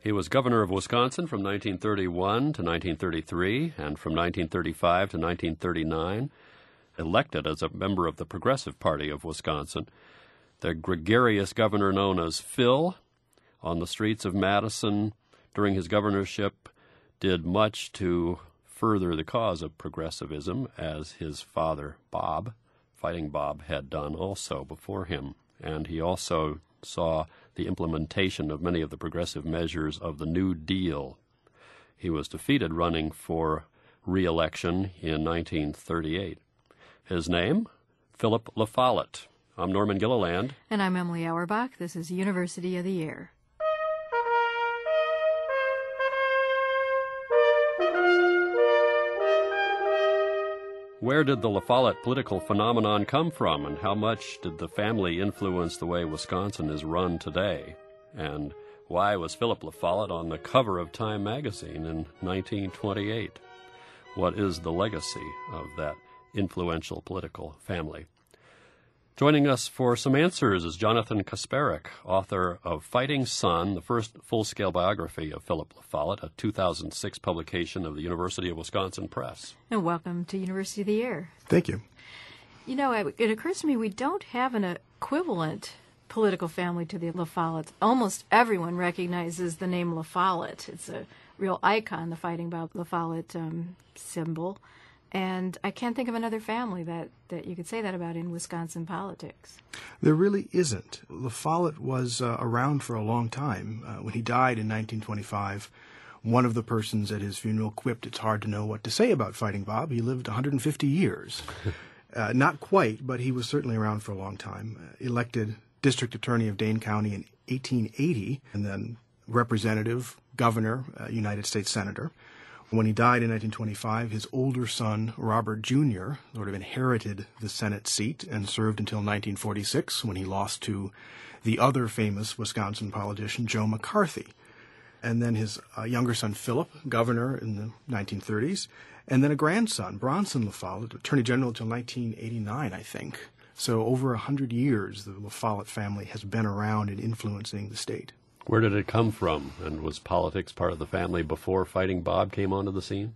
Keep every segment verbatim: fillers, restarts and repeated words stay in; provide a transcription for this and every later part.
He was governor of Wisconsin from nineteen thirty-one to nineteen thirty-three and from nineteen thirty-five to nineteen thirty-nine, elected as a member of the Progressive Party of Wisconsin. The gregarious governor known as Phil on the streets of Madison during his governorship did much to further the cause of progressivism, as his father, Bob, Fighting Bob, had done also before him. And he also saw the implementation of many of the progressive measures of the New Deal. He was defeated running for re-election in nineteen thirty-eight. His name? Philip La Follette. I'm Norman Gilliland. And I'm Emily Auerbach. This is University of the Year. Where did the La Follette political phenomenon come from, and how much did the family influence the way Wisconsin is run today? And why was Philip La Follette on the cover of Time magazine in nineteen twenty-eight? What is the legacy of that influential political family? Joining us for some answers is Jonathan Kasperek, author of Fighting Son, the first full-scale biography of Philip La Follette, a two thousand six publication of the University of Wisconsin Press. And welcome to University of the Year. Thank you. You know, it, it occurs to me we don't have an equivalent political family to the La Follettes. Almost everyone recognizes the name La Follette. It's a real icon, the Fighting Bob La Follette um, symbol. And I can't think of another family that, that you could say that about in Wisconsin politics. There really isn't. La Follette was uh, around for a long time. Uh, when he died in nineteen twenty-five, one of the persons at his funeral quipped, "It's hard to know what to say about Fighting Bob. He lived one hundred fifty years. uh, not quite, but he was certainly around for a long time. Uh, elected district attorney of Dane County in eighteen eighty, and then representative, governor, uh, United States senator. When he died in nineteen twenty-five, his older son, Robert Junior, sort of inherited the Senate seat and served until nineteen forty-six, when he lost to the other famous Wisconsin politician, Joe McCarthy. And then his uh, younger son, Philip, governor in the nineteen thirties, and then a grandson, Bronson La Follette, attorney general until nineteen eighty-nine, I think. So over a hundred years, the La Follette family has been around and influencing the state. Where did it come from, and was politics part of the family before Fighting Bob came onto the scene?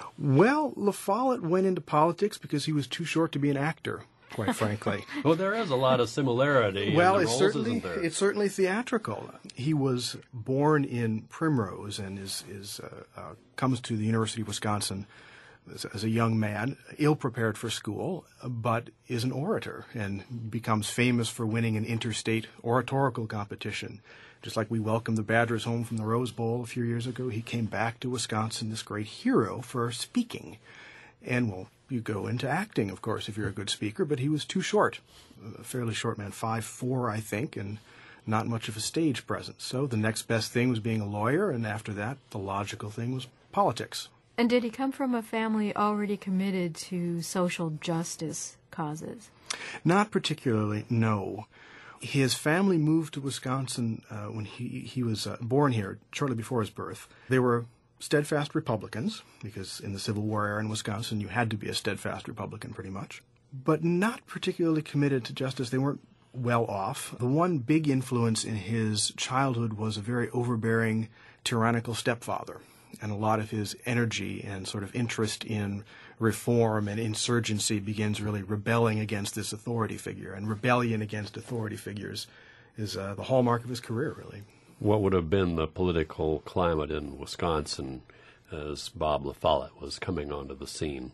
Well, La Follette went into politics because he was too short to be an actor, quite frankly. Well, there is a lot of similarity well, in the it's roles, certainly, isn't there? It's certainly theatrical. He was born in Primrose and is, is uh, uh, comes to the University of Wisconsin as, as a young man, ill-prepared for school, but is an orator and becomes famous for winning an interstate oratorical competition. Just like we welcomed the Badgers home from the Rose Bowl a few years ago, he came back to Wisconsin, this great hero for speaking. And, well, you go into acting, of course, if you're a good speaker, but he was too short, a fairly short man, five foot four, I think, and not much of a stage presence. So the next best thing was being a lawyer, and after that, the logical thing was politics. And did he come from a family already committed to social justice causes? Not particularly, no. His family moved to Wisconsin uh, when he, he was uh, born here, shortly before his birth. They were steadfast Republicans, because in the Civil War era in Wisconsin, you had to be a steadfast Republican pretty much, but not particularly committed to justice. They weren't well off. The one big influence in his childhood was a very overbearing, tyrannical stepfather, and a lot of his energy and sort of interest in reform and insurgency begins really rebelling against this authority figure. And rebellion against authority figures is uh, the hallmark of his career, really. What would have been the political climate in Wisconsin as Bob La Follette was coming onto the scene?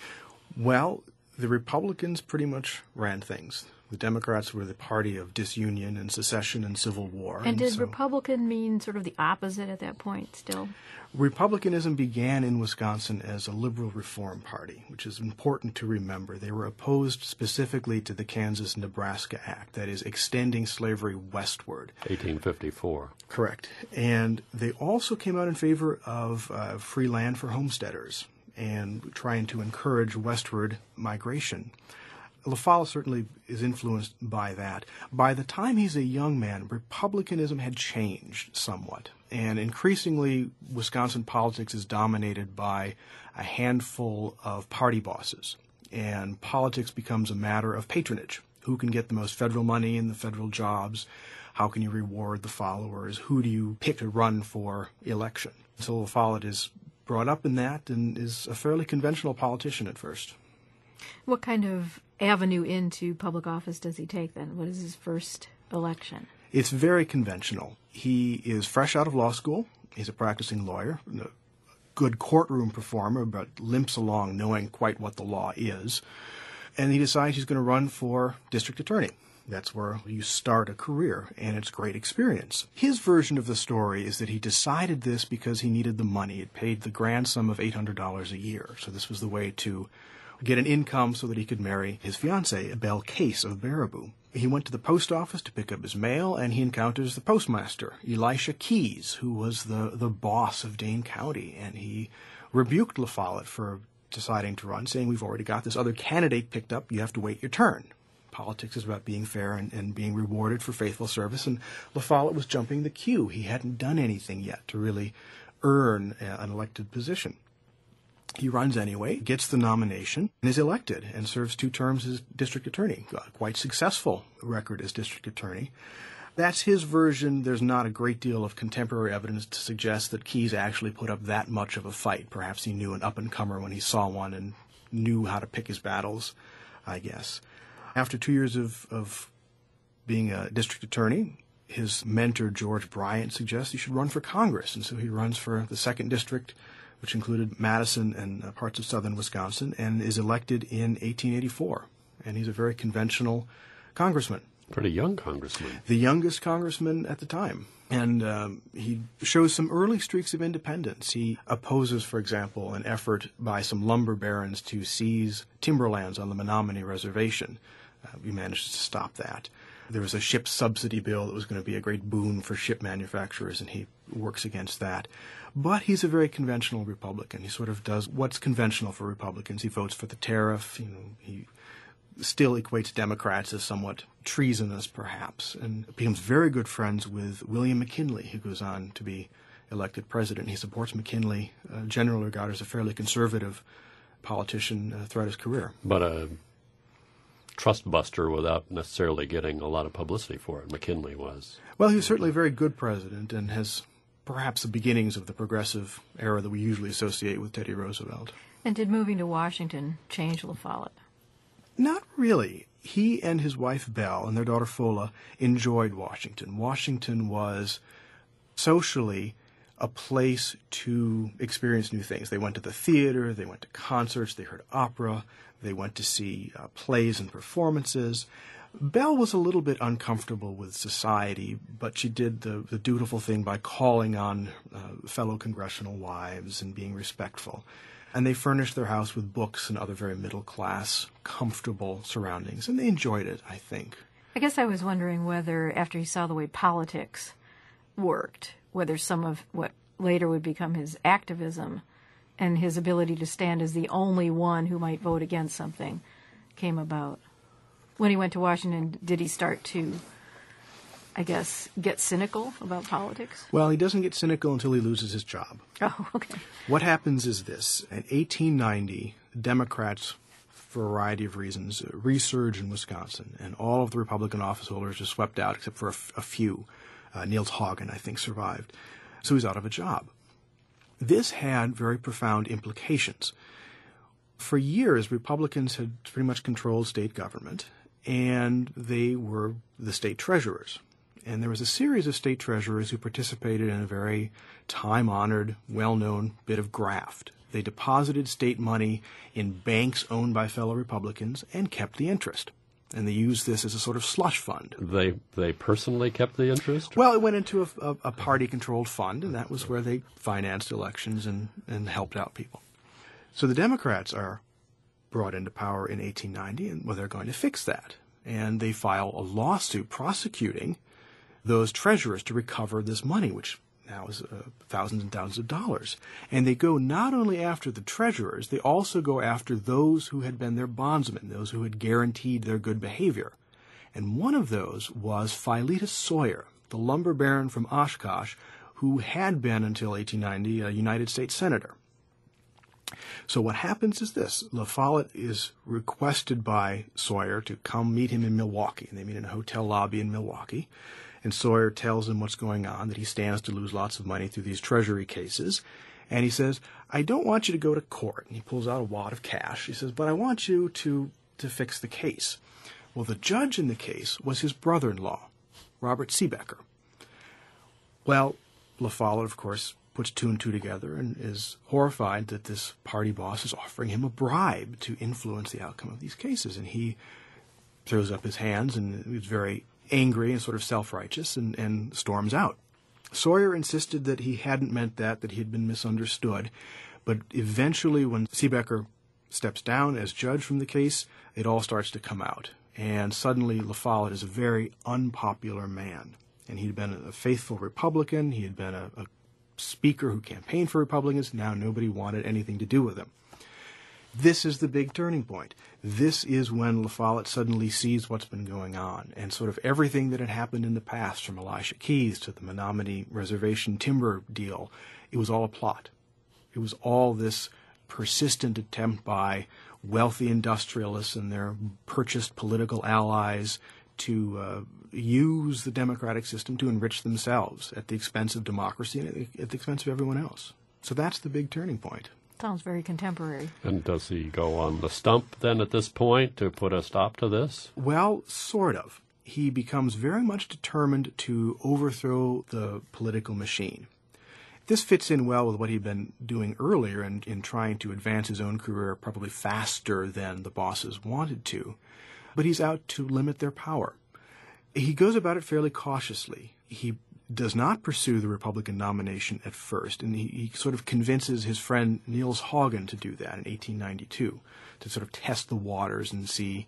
Well, the Republicans pretty much ran things. The Democrats were the party of disunion and secession and civil war. And, and did so, Republican mean sort of the opposite at that point still? Republicanism began in Wisconsin as a liberal reform party, which is important to remember. They were opposed specifically to the Kansas-Nebraska Act, that is, extending slavery westward. eighteen fifty-four. Correct. And they also came out in favor of uh, free land for homesteaders and trying to encourage westward migration. La Follette certainly is influenced by that. By the time he's a young man, Republicanism had changed somewhat, and increasingly Wisconsin politics is dominated by a handful of party bosses, and politics becomes a matter of patronage. Who can get the most federal money and the federal jobs? how can you reward the followers? Who do you pick to run for election? So La Follette is brought up in that and is a fairly conventional politician at first. What kind of avenue into public office does he take then? What is his first election? It's very conventional. He is fresh out of law school. He's a practicing lawyer, a good courtroom performer, but limps along knowing quite what the law is. And he decides he's going to run for district attorney. That's where you start a career, and it's great experience. His version of the story is that he decided this because he needed the money. It paid the grand sum of eight hundred dollars a year. So this was the way to get an income so that he could marry his fiancée, Belle Case of Baraboo. He went to the post office to pick up his mail, and he encounters the postmaster, Elisha Keyes, who was the, the boss of Dane County, and he rebuked La Follette for deciding to run, saying, we've already got this other candidate picked up, you have to wait your turn. Politics is about being fair and, and being rewarded for faithful service, and La Follette was jumping the queue. He hadn't done anything yet to really earn an elected position. He runs anyway, gets the nomination, and is elected, and serves two terms as district attorney. Got a quite successful record as district attorney. That's his version. There's not a great deal of contemporary evidence to suggest that Keyes actually put up that much of a fight. Perhaps he knew an up-and-comer when he saw one and knew how to pick his battles, I guess. After two years of, of being a district attorney, his mentor, George Bryant, suggests he should run for Congress, and so he runs for the second district, which included Madison and uh, parts of southern Wisconsin, and is elected in eighteen eighty-four. And he's a very conventional congressman. Pretty young congressman. The youngest congressman at the time. And um, he shows some early streaks of independence. He opposes, for example, an effort by some lumber barons to seize timberlands on the Menominee Reservation. Uh, he managed to stop that. There was a ship subsidy bill that was going to be a great boon for ship manufacturers, and he works against that. But he's a very conventional Republican. He sort of does what's conventional for Republicans. He votes for the tariff. You know, he still equates Democrats as somewhat treasonous, perhaps, and becomes very good friends with William McKinley, who goes on to be elected president. He supports McKinley, uh, generally regarded as a fairly conservative politician uh, throughout his career. But a trust buster without necessarily getting a lot of publicity for it, McKinley was. Well, he was certainly a very good president and has perhaps the beginnings of the progressive era that we usually associate with Teddy Roosevelt. And did moving to Washington change La Follette? Not really. He and his wife Belle and their daughter Fola enjoyed Washington. Washington was socially a place to experience new things. They went to the theater, they went to concerts, they heard opera, they went to see uh, plays and performances. Belle was a little bit uncomfortable with society, but she did the, the dutiful thing by calling on uh, fellow congressional wives and being respectful. And they furnished their house with books and other very middle-class, comfortable surroundings, and they enjoyed it, I think. I guess I was wondering whether, after he saw the way politics worked, whether some of what later would become his activism and his ability to stand as the only one who might vote against something came about. When he went to Washington, did he start to, I guess, get cynical about politics? Well, he doesn't get cynical until he loses his job. Oh, okay. What happens is this. In eighteen ninety, Democrats, for a variety of reasons, resurge in Wisconsin, and all of the Republican office holders are swept out except for a, f- a few. Uh, Niels Haugen, I think, survived. So he's out of a job. This had very profound implications. For years, Republicans had pretty much controlled state government, and they were the state treasurers. And there was a series of state treasurers who participated in a very time-honored, well-known bit of graft. They deposited state money in banks owned by fellow Republicans and kept the interest. And they used this as a sort of slush fund. They they personally kept the interest? Well, it went into a, a, a party-controlled fund, and that was where they financed elections and, and helped out people. So the Democrats are brought into power in eighteen ninety, and well, they're going to fix that. And they file a lawsuit prosecuting those treasurers to recover this money, which now is uh, thousands and thousands of dollars. And they go not only after the treasurers, they also go after those who had been their bondsmen, those who had guaranteed their good behavior. And one of those was Philetus Sawyer, the lumber baron from Oshkosh, who had been until eighteen ninety a United States Senator. So what happens is this. La Follette is requested by Sawyer to come meet him in Milwaukee. And they meet in a hotel lobby in Milwaukee. And Sawyer tells him what's going on, that he stands to lose lots of money through these treasury cases. And he says, I don't want you to go to court. And he pulls out a wad of cash. He says, but I want you to, to fix the case. Well, the judge in the case was his brother-in-law, Robert Siebecker. Well, La Follette, of course, puts two and two together and is horrified that this party boss is offering him a bribe to influence the outcome of these cases. And he throws up his hands and is very angry and sort of self-righteous and, and storms out. Sawyer insisted that he hadn't meant that, that he had been misunderstood. But eventually, when Siebecker steps down as judge from the case, it all starts to come out. And suddenly, La Follette is a very unpopular man. And he'd been a faithful Republican. He had been a, a speaker who campaigned for Republicans. Now nobody wanted anything to do with him. This is the big turning point. This is when La Follette suddenly sees what's been going on, and sort of everything that had happened in the past, from Elisha Keys to the Menominee Reservation timber deal, it was all a plot. It was all this persistent attempt by wealthy industrialists and their purchased political allies to uh, use the democratic system to enrich themselves at the expense of democracy and at the expense of everyone else. So that's the big turning point. Sounds very contemporary. And does he go on the stump then at this point to put a stop to this? Well, sort of. He becomes very much determined to overthrow the political machine. This fits in well with what he'd been doing earlier in, in trying to advance his own career probably faster than the bosses wanted to. But he's out to limit their power. He goes about it fairly cautiously. He does not pursue the Republican nomination at first, and he, he sort of convinces his friend Niels Haugen to do that in eighteen ninety-two, to sort of test the waters and see,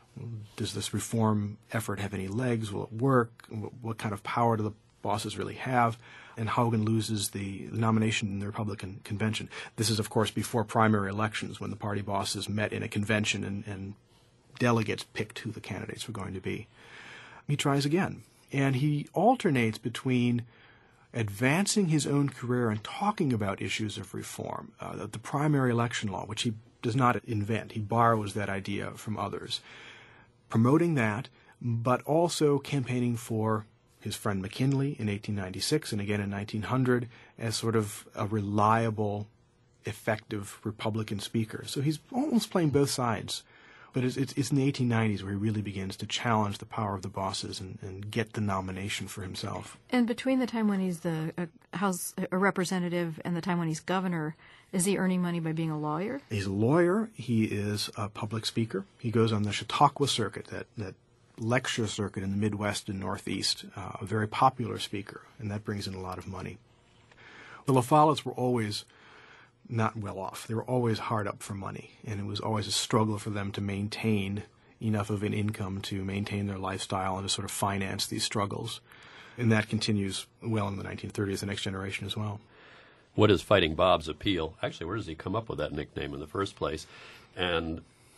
does this reform effort have any legs? Will it work? What, what kind of power do the bosses really have? And Haugen loses the nomination in the Republican convention. This is, of course, before primary elections, when the party bosses met in a convention and, and delegates picked who the candidates were going to be. He tries again, and he alternates between advancing his own career and talking about issues of reform. Uh, the, the primary election law, which he does not invent, he borrows that idea from others, promoting that, but also campaigning for his friend McKinley in eighteen ninety-six and again in nineteen hundred as sort of a reliable, effective Republican speaker. So he's almost playing both sides. But it's, it's, it's in the eighteen nineties where he really begins to challenge the power of the bosses and, and get the nomination for himself. And between the time when he's the uh, House a representative and the time when he's governor, is he earning money by being a lawyer? He's a lawyer. He is a public speaker. He goes on the Chautauqua circuit, that, that lecture circuit in the Midwest and Northeast, uh, a very popular speaker, and that brings in a lot of money. The La Follettes were always not well off. They were always hard up for money, and it was always a struggle for them to maintain enough of an income to maintain their lifestyle and to sort of finance these struggles. And that continues well in the nineteen thirties, the next generation as well. What is Fighting Bob's appeal? Actually, where does he come up with that nickname in the first place? And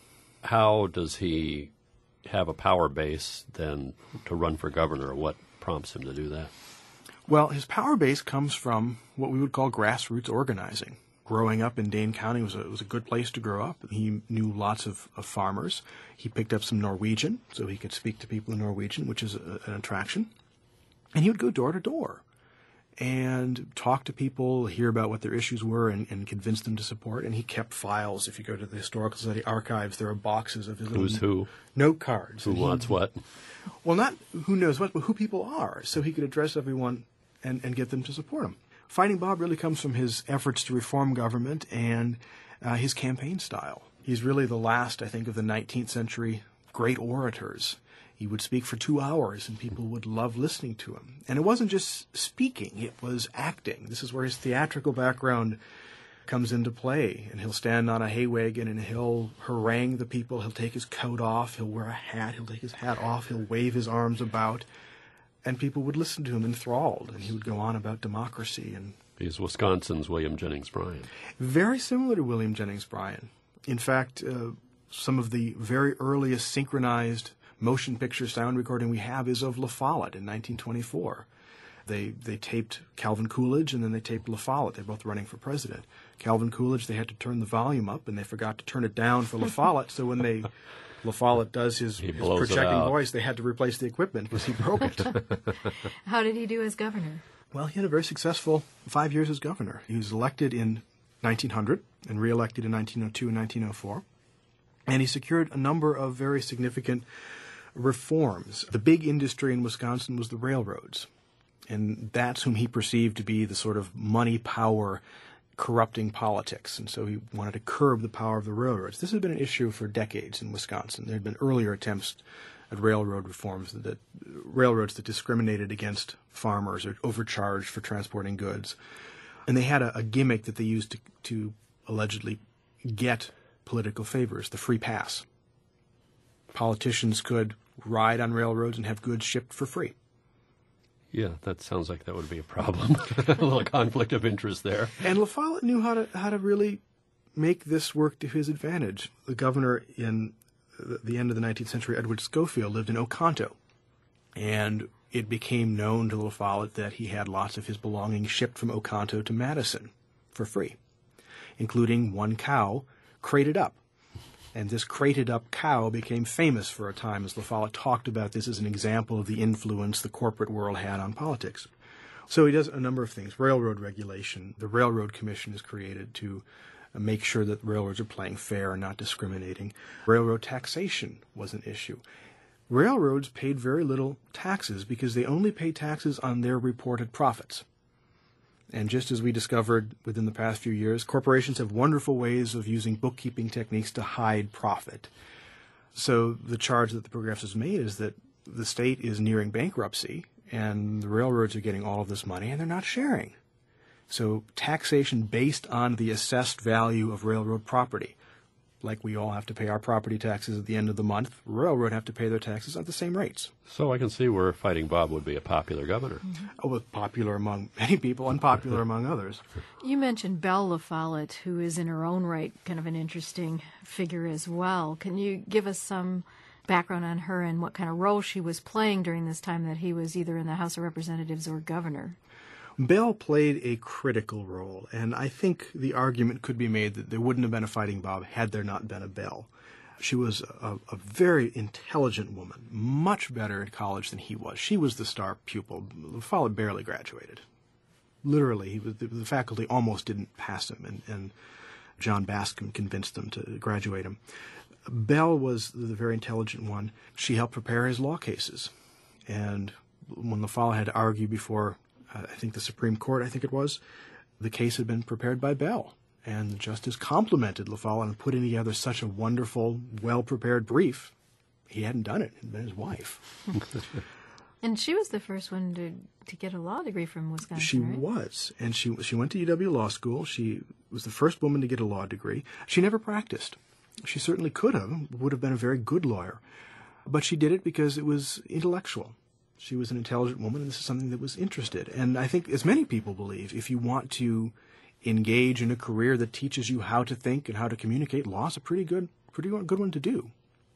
how does he have a power base then to run for governor? What prompts him to do that? Well, his power base comes from what we would call grassroots organizing. Growing up in Dane County was a, was a good place to grow up. He knew lots of, of farmers. He picked up some Norwegian, so he could speak to people in Norwegian, which is a, an attraction. And he would go door to door and talk to people, hear about what their issues were, and, and convince them to support. And he kept files. If you go to the Historical Society archives, there are boxes of his Who's little who? note cards. Who And wants he, what? Well, not who knows what, but who people are, so he could address everyone and, and get them to support him. Fighting Bob really comes from his efforts to reform government and uh, his campaign style. He's really the last, I think, of the nineteenth century great orators. He would speak for two hours, and people would love listening to him. And it wasn't just speaking, it was acting. This is where his theatrical background comes into play. And he'll stand on a hay wagon, and he'll harangue the people. He'll take his coat off. He'll wear a hat. He'll take his hat off. He'll wave his arms about. And people would listen to him enthralled, and he would go on about democracy. And He's Wisconsin's William Jennings Bryan. very similar to William Jennings Bryan. In fact, uh, some of the very earliest synchronized motion picture sound recording we have is of La Follette in nineteen twenty-four. They they taped Calvin Coolidge, and then they taped La Follette. They're both running for president. Calvin Coolidge, they had to turn the volume up, and they forgot to turn it down for La Follette. So when they La Follette does his, his projecting voice, they had to replace the equipment because he broke it. How did he do as governor? Well, he had a very successful five years as governor. He was elected in nineteen hundred and reelected in nineteen oh two and nineteen oh four. And he secured a number of very significant reforms. The big industry in Wisconsin was the railroads. And that's whom he perceived to be the sort of money power corrupting politics. And so he wanted to curb the power of the railroads. This had been an issue for decades in Wisconsin. There had been earlier attempts at railroad reforms, that, that railroads that discriminated against farmers or overcharged for transporting goods. And they had a, a gimmick that they used to, to allegedly get political favors, the free pass. Politicians could ride on railroads and have goods shipped for free. Yeah, that sounds like that would be a problem. A little conflict of interest there. And La Follette knew how to how to really make this work to his advantage. The governor in the end of the nineteenth century, Edward Schofield, lived in Oconto. And it became known to La Follette that he had lots of his belongings shipped from Oconto to Madison for free, including one cow crated up. And this crated up cow became famous for a time, as La Follette talked about this as an example of the influence the corporate world had on politics. So he does a number of things. Railroad regulation. The Railroad Commission is created to make sure that railroads are playing fair and not discriminating. Railroad taxation was an issue. Railroads paid very little taxes because they only paid taxes on their reported profits. And just as we discovered within the past few years, corporations have wonderful ways of using bookkeeping techniques to hide profit. So the charge that the Progressives made is that the state is nearing bankruptcy, and the railroads are getting all of this money, and they're not sharing. So taxation based on the assessed value of railroad property. Like we all have to pay our property taxes at the end of the month, railroad have to pay their taxes at the same rates. So I can see where Fighting Bob would be a popular governor. Mm-hmm. Oh, well, popular among many people, unpopular among others. You mentioned Belle La Follette, who is in her own right kind of an interesting figure as well. Can you give us some background on her and what kind of role she was playing during this time that he was either in the House of Representatives or governor? Belle played a critical role, and I think the argument could be made that there wouldn't have been a Fighting Bob had there not been a Belle. She was a, a very intelligent woman, much better in college than he was. She was the star pupil. La Follette barely graduated. Literally, he was, the, the faculty almost didn't pass him, and, and John Bascom convinced them to graduate him. Belle was the very intelligent one. She helped prepare his law cases, and when La Follette had to argue before Uh, I think the Supreme Court, I think it was, the case had been prepared by Belle. And the justice complimented La Follette on putting together such a wonderful, well-prepared brief. He hadn't done it. It had been his wife. And she was the first one to, to get a law degree from Wisconsin, She right? was. And she, she went to U W Law School. She was the first woman to get a law degree. She never practiced. She certainly could have, would have been a very good lawyer. But she did it because it was intellectual. She was an intelligent woman, and this is something that was interested. And I think, as many people believe, if you want to engage in a career that teaches you how to think and how to communicate, law is a pretty good, pretty good one to do.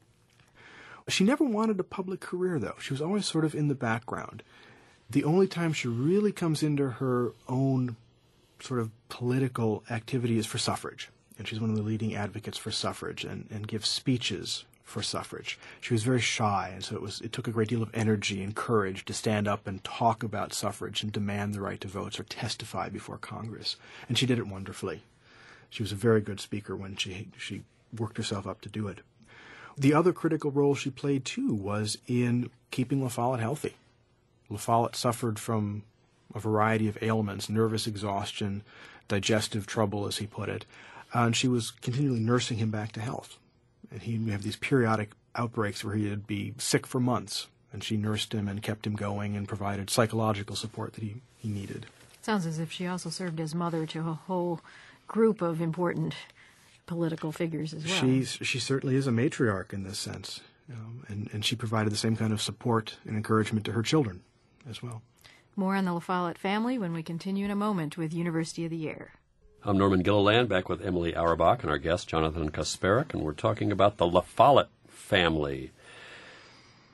She never wanted a public career, though. She was always sort of in the background. The only time she really comes into her own sort of political activity is for suffrage. And she's one of the leading advocates for suffrage and, and gives speeches for suffrage. She was very shy, and so it was it took a great deal of energy and courage to stand up and talk about suffrage and demand the right to vote or testify before Congress. And she did it wonderfully. She was a very good speaker when she she worked herself up to do it. The other critical role she played, too, was in keeping La Follette healthy. La Follette suffered from a variety of ailments, nervous exhaustion, digestive trouble, as he put it, and she was continually nursing him back to health. And he'd have these periodic outbreaks where he'd be sick for months, and she nursed him and kept him going and provided psychological support that he, he needed. Sounds as if she also served as mother to a whole group of important political figures as well. She's, she certainly is a matriarch in this sense, you know, and, and she provided the same kind of support and encouragement to her children as well. More on the La Follette family when we continue in a moment with University of the Air. I'm Norman Gilliland, back with Emily Auerbach and our guest, Jonathan Kasperek, and we're talking about the La Follette family.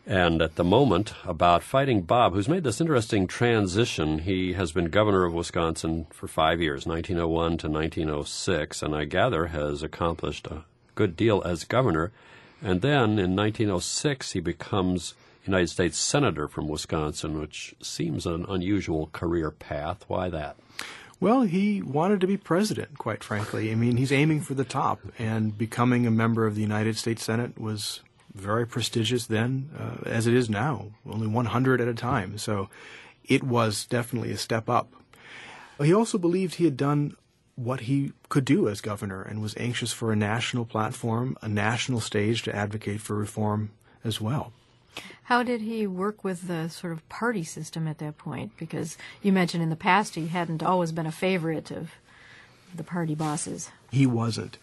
And at the moment, about Fighting Bob, who's made this interesting transition. He has been governor of Wisconsin for five years, nineteen oh one to nineteen oh six, and I gather has accomplished a good deal as governor. And then in nineteen oh six, he becomes United States Senator from Wisconsin, which seems an unusual career path. Why that? Well, he wanted to be president, quite frankly. I mean, he's aiming for the top, and becoming a member of the United States Senate was very prestigious then, uh, as it is now, only one hundred at a time. So it was definitely a step up. He also believed he had done what he could do as governor and was anxious for a national platform, a national stage to advocate for reform as well. How did he work with the sort of party system at that point? Because you mentioned in the past he hadn't always been a favorite of the party bosses. He wasn't.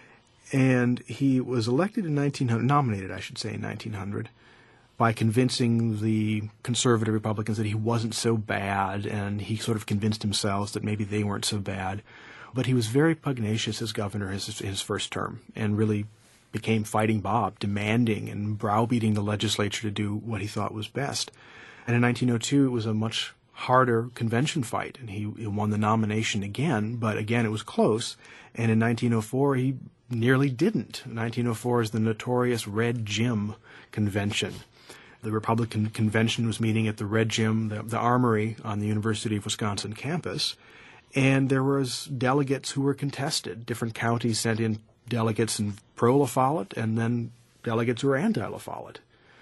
And he was elected in nineteen hundred, nominated, I should say, in nineteen hundred, by convincing the conservative Republicans that he wasn't so bad, and he sort of convinced himself that maybe they weren't so bad. But he was very pugnacious as governor his, his first term, and really became Fighting Bob, demanding and browbeating the legislature to do what he thought was best. And in nineteen oh two, it was a much harder convention fight, and he, he won the nomination again, but again it was close. And in nineteen oh four, he nearly didn't. nineteen oh four is the notorious Red Gym Convention. The Republican convention was meeting at the Red Gym, the, the Armory on the University of Wisconsin campus, and there was delegates who were contested. Different counties sent in delegates in pro-La Follette and then delegates who were anti-La Follette.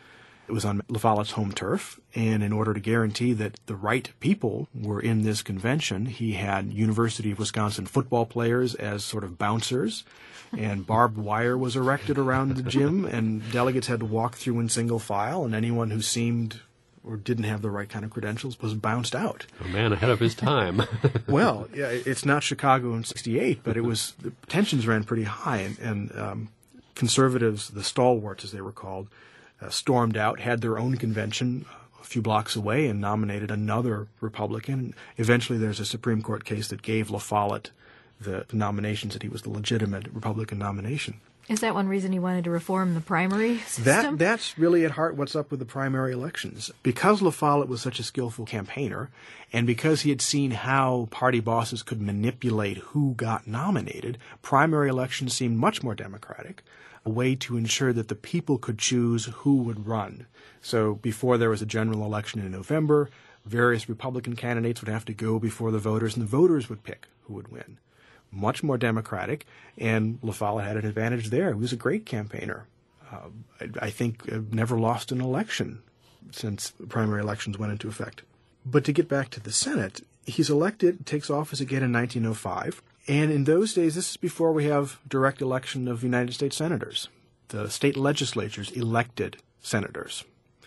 It was on La Follette's home turf, and in order to guarantee that the right people were in this convention, he had University of Wisconsin football players as sort of bouncers, and barbed wire was erected around the gym, and delegates had to walk through in single file, and anyone who seemed or didn't have the right kind of credentials was bounced out. A man ahead of his time. Well, yeah, it's not Chicago in sixty-eight, but it was, the tensions ran pretty high, and, and um, conservatives, the stalwarts as they were called, uh, stormed out, had their own convention a few blocks away, and nominated another Republican. Eventually there's a Supreme Court case that gave La Follette the, the nominations, that he was the legitimate Republican nomination. Is that one reason he wanted to reform the primary system? That That's really at heart what's up with the primary elections. Because La Follette was such a skillful campaigner, and because he had seen how party bosses could manipulate who got nominated, primary elections seemed much more democratic, a way to ensure that the people could choose who would run. So before there was a general election in November, various Republican candidates would have to go before the voters, and the voters would pick who would win. Much more democratic, and La Follette had an advantage there. He was a great campaigner. Uh, I, I think uh, never lost an election since primary elections went into effect. But to get back to the Senate, he's elected, takes office again in nineteen oh five, and in those days, this is before we have direct election of United States senators. The state legislatures elected senators,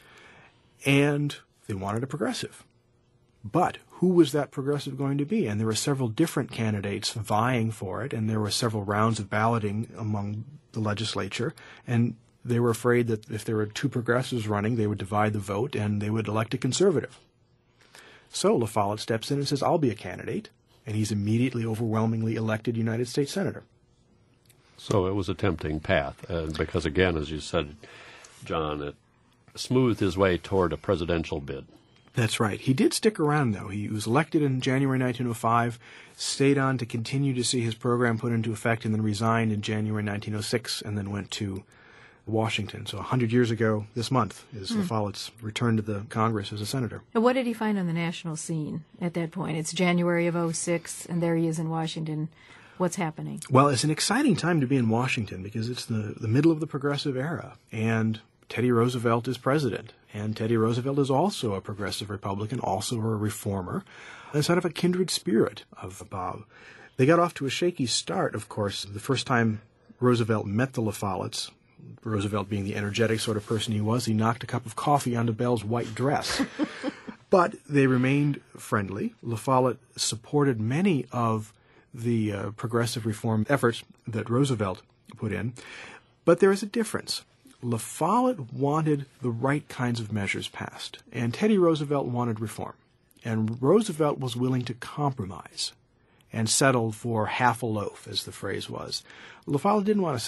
and they wanted a progressive. But who was that progressive going to be? And there were several different candidates vying for it, and there were several rounds of balloting among the legislature, and they were afraid that if there were two progressives running, they would divide the vote and they would elect a conservative. So La Follette steps in and says, I'll be a candidate, and he's immediately overwhelmingly elected United States Senator. So it was a tempting path, uh, because again, as you said, John, it smoothed his way toward a presidential bid. That's right. He did stick around, though. He was elected in January nineteen oh five, stayed on to continue to see his program put into effect, and then resigned in January nineteen oh six, and then went to Washington. So one hundred years ago this month is mm. La Follette's return to the Congress as a senator. And what did he find on the national scene at that point? It's January of oh six, and there he is in Washington. What's happening? Well, it's an exciting time to be in Washington because it's the, the middle of the progressive era, and Teddy Roosevelt is president. And Teddy Roosevelt is also a progressive Republican, also a reformer, and sort of a kindred spirit of Bob. They got off to a shaky start, of course. The first time Roosevelt met the La Follettes, Roosevelt being the energetic sort of person he was, he knocked a cup of coffee onto Belle's white dress. But they remained friendly. La Follette supported many of the uh, progressive reform efforts that Roosevelt put in. But there is a difference. La Follette wanted the right kinds of measures passed, and Teddy Roosevelt wanted reform. And Roosevelt was willing to compromise and settled for half a loaf, as the phrase was. La Follette didn't want to settle.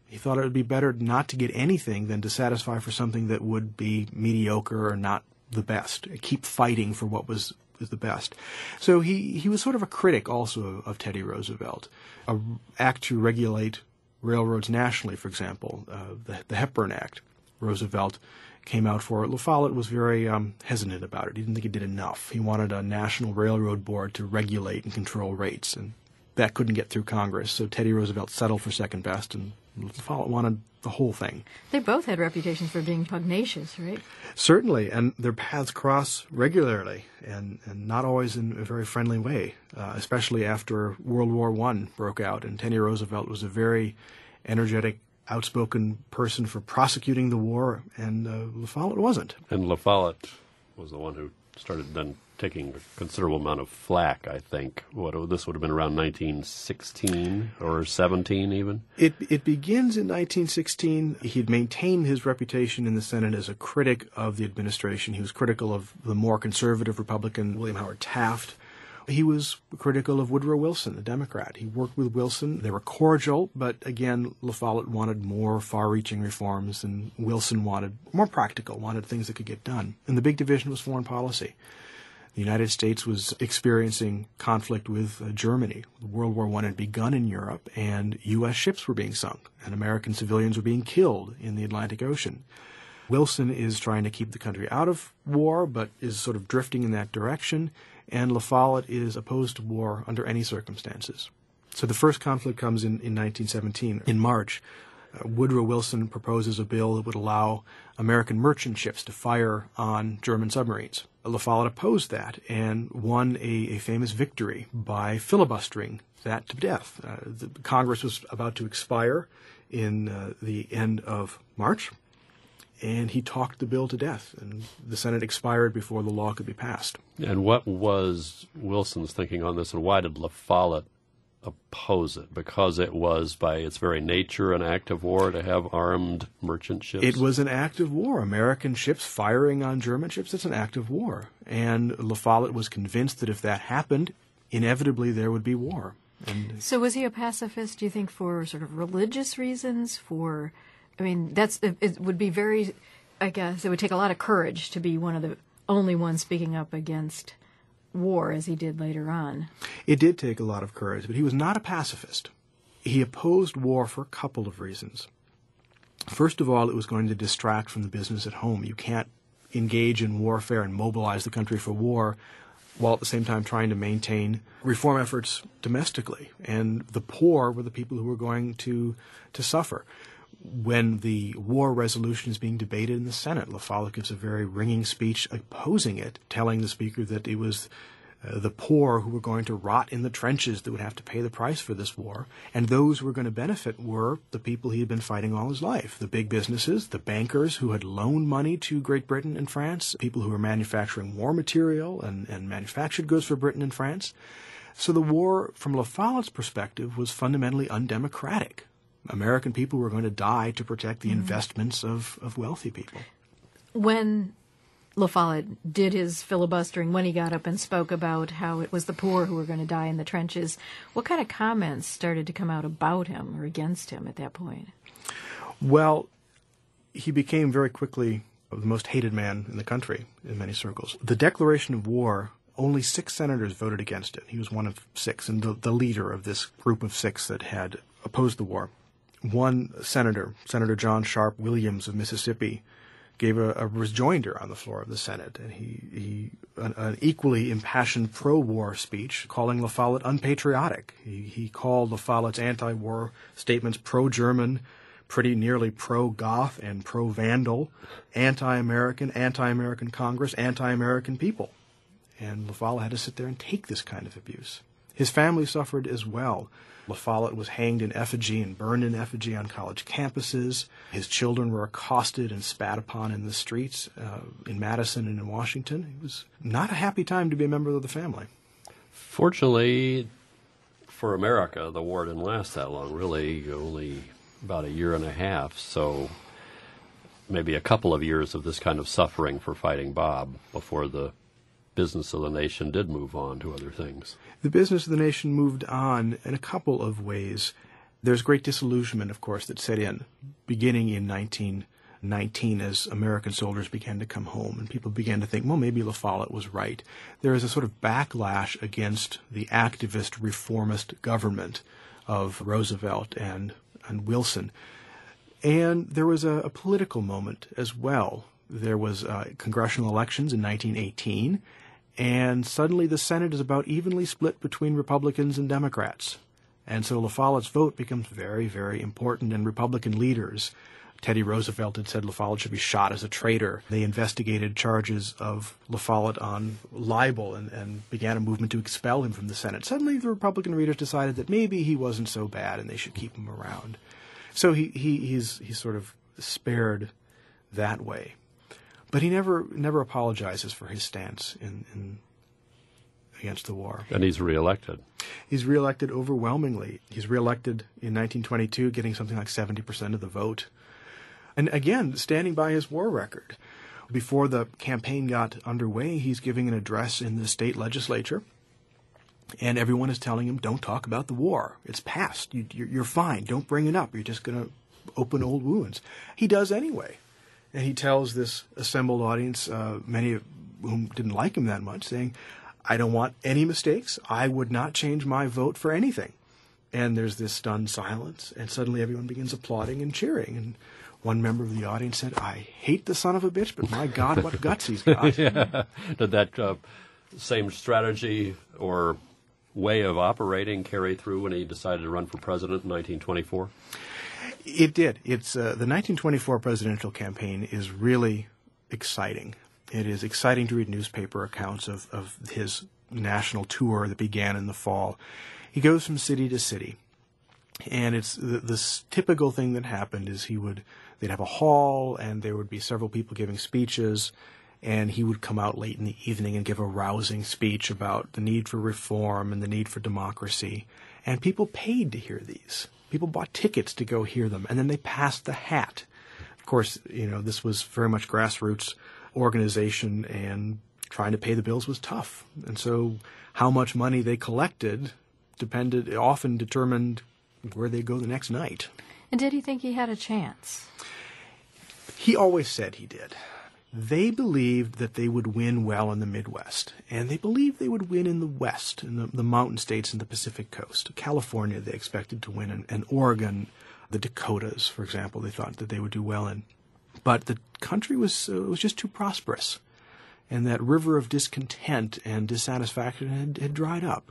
He thought it would be better not to get anything than to satisfy for something that would be mediocre or not the best. Keep fighting for what was, was the best. So he, he was sort of a critic also of, of Teddy Roosevelt. A act to regulate railroads nationally, for example, uh, the, the Hepburn Act, Roosevelt came out for it. La Follette was very um, hesitant about it. He didn't think it did enough. He wanted a national railroad board to regulate and control rates, and that couldn't get through Congress. So Teddy Roosevelt settled for second best, and La Follette wanted the whole thing. They both had reputations for being pugnacious, right? Certainly, and their paths cross regularly, and, and not always in a very friendly way, uh, especially after World War One broke out, and Teddy Roosevelt was a very energetic, outspoken person for prosecuting the war, and uh, La Follette wasn't. And La Follette was the one who started then taking a considerable amount of flack, I think. What, this would have been around nineteen sixteen or seventeen even? It it begins in nineteen sixteen. He'd maintained his reputation in the Senate as a critic of the administration. He was critical of the more conservative Republican William Howard Taft. He was critical of Woodrow Wilson, a Democrat. He worked with Wilson. They were cordial, but again, La Follette wanted more far-reaching reforms, and Wilson wanted more practical, wanted things that could get done. And the big division was foreign policy. The United States was experiencing conflict with uh, Germany. World War One had begun in Europe, and U S ships were being sunk, and American civilians were being killed in the Atlantic Ocean. Wilson is trying to keep the country out of war, but is sort of drifting in that direction, and La Follette is opposed to war under any circumstances. So the first conflict comes in, in nineteen seventeen. In March, uh, Woodrow Wilson proposes a bill that would allow American merchant ships to fire on German submarines. La Follette opposed that and won a, a famous victory by filibustering that to death. Uh, the Congress was about to expire in uh, the end of March, and he talked the bill to death, and the Senate expired before the law could be passed. And what was Wilson's thinking on this, and why did La Follette oppose it? Because it was, by its very nature, an act of war to have armed merchant ships? It was an act of war. American ships firing on German ships, it's an act of war. And La Follette was convinced that if that happened, inevitably there would be war. And so was he a pacifist, do you think, for sort of religious reasons, for... I mean, that's it, it would be very, I guess, it would take a lot of courage to be one of the only ones speaking up against war, as he did later on. It did take a lot of courage, but he was not a pacifist. He opposed war for a couple of reasons. First of all, it was going to distract from the business at home. You can't engage in warfare and mobilize the country for war while at the same time trying to maintain reform efforts domestically. And the poor were the people who were going to, to suffer. When the war resolution is being debated in the Senate, La Follette gives a very ringing speech opposing it, telling the Speaker that it was uh, the poor who were going to rot in the trenches that would have to pay the price for this war, and those who were going to benefit were the people he had been fighting all his life, the big businesses, the bankers who had loaned money to Great Britain and France, people who were manufacturing war material and, and manufactured goods for Britain and France. So the war, from La Follette's perspective, was fundamentally undemocratic. American people were going to die to protect the mm-hmm. investments of, of wealthy people. When La Follette did his filibustering, when he got up and spoke about how it was the poor who were going to die in the trenches, what kind of comments started to come out about him or against him at that point? Well, he became very quickly the most hated man in the country in many circles. The declaration of war, only six senators voted against it. He was one of six, and the, the leader of this group of six that had opposed the war. One senator, Senator John Sharp Williams of Mississippi, gave a, a rejoinder on the floor of the Senate, and he, he an, an equally impassioned pro-war speech calling La Follette unpatriotic. He, he called La Follette's anti-war statements pro-German, pretty nearly pro-Goth and pro-Vandal, anti-American, anti-American Congress, anti-American people. And La Follette had to sit there and take this kind of abuse. His family suffered as well. La Follette was hanged in effigy and burned in effigy on college campuses. His children were accosted and spat upon in the streets uh, in Madison and in Washington. It was not a happy time to be a member of the family. Fortunately for America, the war didn't last that long, really, only about a year and a half. So maybe a couple of years of this kind of suffering for Fighting Bob before the business of the nation did move on to other things. The business of the nation moved on in a couple of ways. There's great disillusionment, of course, that set in beginning in nineteen nineteen as American soldiers began to come home and people began to think, well, maybe La Follette was right. There is a sort of backlash against the activist reformist government of Roosevelt and, and Wilson. And there was a, a political moment as well. There was uh, congressional elections in nineteen eighteen, and suddenly the Senate is about evenly split between Republicans and Democrats. And so La Follette's vote becomes very, very important, and Republican leaders, Teddy Roosevelt had said La Follette should be shot as a traitor. They investigated charges of La Follette on libel and, and began a movement to expel him from the Senate. Suddenly the Republican leaders decided that maybe he wasn't so bad and they should keep him around. So he, he he's he's sort of spared that way. But he never never apologizes for his stance in, in against the war. And he's reelected. He's reelected overwhelmingly. He's reelected in nineteen twenty-two, getting something like seventy percent of the vote. And again, standing by his war record. Before the campaign got underway, he's giving an address in the state legislature, and everyone is telling him, don't talk about the war. It's past. You, you're, you're fine. Don't bring it up. You're just going to open old wounds. He does anyway. And he tells this assembled audience, uh, many of whom didn't like him that much, saying, I don't want any mistakes. I would not change my vote for anything. And there's this stunned silence, and suddenly everyone begins applauding and cheering. And one member of the audience said, I hate the son of a bitch, but my God, what guts he's got. Yeah. Did that uh, same strategy or way of operating carry through when he decided to run for president in nineteen twenty-four? It did. It's uh, the nineteen twenty-four presidential campaign is really exciting. It is exciting to read newspaper accounts of, of his national tour that began in the fall. He goes from city to city. And it's the, this typical thing that happened is he would, they'd have a hall and there would be several people giving speeches, and he would come out late in the evening and give a rousing speech about the need for reform and the need for democracy. And people paid to hear these. People bought tickets to go hear them, and then they passed the hat. Of course, you know, this was very much grassroots organization, and trying to pay the bills was tough. And so how much money they collected depended, often determined where they go the next night. And did he think he had a chance? He always said he did. They believed that they would win well in the Midwest, and they believed they would win in the West, in the, the mountain states and the Pacific coast. California they expected to win, and, and Oregon, the Dakotas, for example, they thought that they would do well in. But the country was, uh, was just too prosperous, and that river of discontent and dissatisfaction had, had dried up.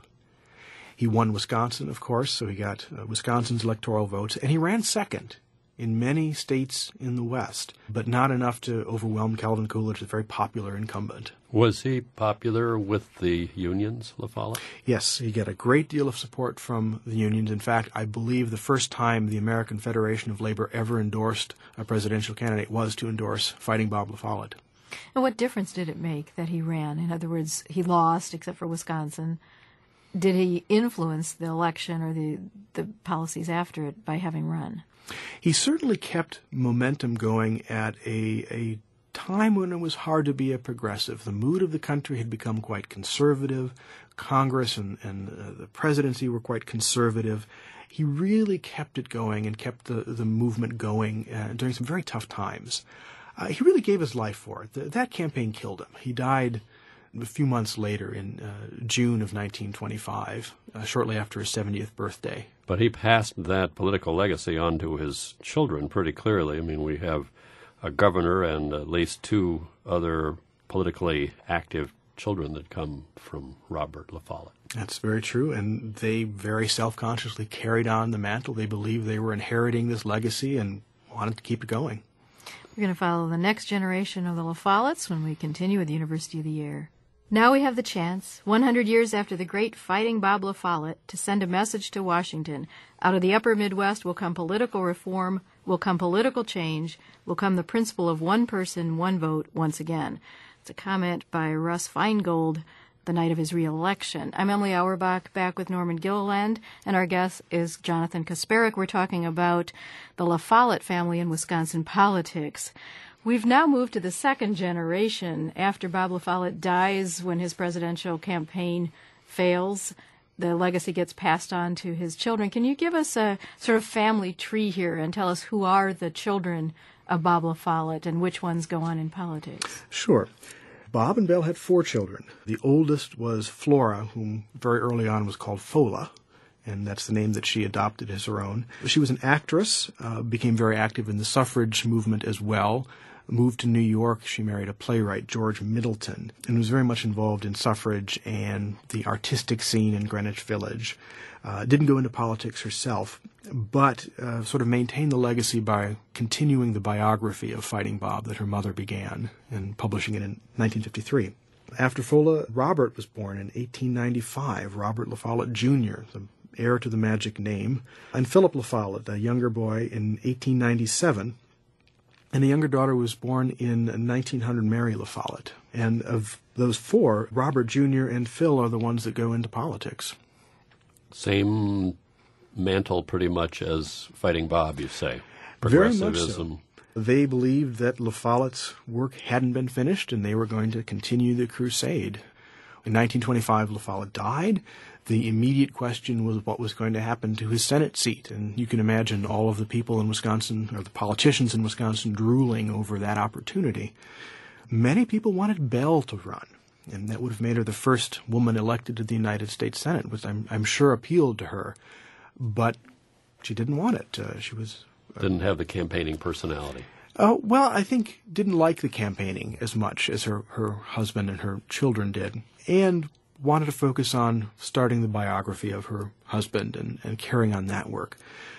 He won Wisconsin, of course, so he got uh, Wisconsin's electoral votes, and he ran second in many states in the West, but not enough to overwhelm Calvin Coolidge, a very popular incumbent. Was he popular with the unions, La Follette? Yes, he got a great deal of support from the unions. In fact, I believe the first time the American Federation of Labor ever endorsed a presidential candidate was to endorse Fighting Bob La Follette. And what difference did it make that he ran? In other words, he lost, except for Wisconsin. Did he influence the election or the, the policies after it by having run? He certainly kept momentum going at a, a time when it was hard to be a progressive. The mood of the country had become quite conservative. Congress and, and uh, the presidency were quite conservative. He really kept it going and kept the, the movement going uh, during some very tough times. Uh, he really gave his life for it. The, that campaign killed him. He died a few months later in uh, June of nineteen twenty-five, uh, shortly after his seventieth birthday. But he passed that political legacy on to his children pretty clearly. I mean, we have a governor and at least two other politically active children that come from Robert La Follette. That's very true, and they very self-consciously carried on the mantle. They believed they were inheriting this legacy and wanted to keep it going. We're going to follow the next generation of the La Follettes when we continue with University of the Year. Now we have the chance, one hundred years after the great Fighting Bob La Follette, to send a message to Washington. Out of the upper Midwest will come political reform, will come political change, will come the principle of one person, one vote once again. It's a comment by Russ Feingold the night of his re-election. I'm Emily Auerbach, back with Norman Gilliland, and our guest is Jonathan Kasperek. We're talking about the La Follette family in Wisconsin politics. We've now moved to the second generation after Bob La Follette dies when his presidential campaign fails. the legacy gets passed on to his children. Can you give us a sort of family tree here and tell us who are the children of Bob La Follette and which ones go on in politics? Sure. Bob and Belle had four children. The oldest was Flora, whom very early on was called Fola, and that's the name that she adopted as her own. She was an actress, uh, became very active in the suffrage movement as well. Moved to New York. She married a playwright, George Middleton, and was very much involved in suffrage and the artistic scene in Greenwich Village. Uh, didn't go into politics herself, but uh, sort of maintained the legacy by continuing the biography of Fighting Bob that her mother began and publishing it in nineteen fifty-three. After Fola, Robert was born in eighteen ninety-five, Robert La Follette Junior, the heir to the magic name, and Philip La Follette, a younger boy, in eighteen ninety-seven. And a younger daughter was born in nineteen hundred, Mary La Follette. And of those four, Robert Junior and Phil are the ones that go into politics. Same mantle pretty much as Fighting Bob, you say. Very much Progressivism. so. They believed that La Follette's work hadn't been finished and they were going to continue the crusade. In nineteen twenty-five, La Follette died. The immediate question was what was going to happen to his Senate seat, and you can imagine all of the people in Wisconsin, or the politicians in Wisconsin, drooling over that opportunity. Many people wanted Belle to run, and that would have made her the first woman elected to the United States Senate, which I'm, I'm sure appealed to her, but she didn't want it. Uh, she was uh, Didn't have the campaigning personality. Uh, well, I think didn't like the campaigning as much as her, her husband and her children did, and wanted to focus on starting the biography of her husband and, and carrying on that work.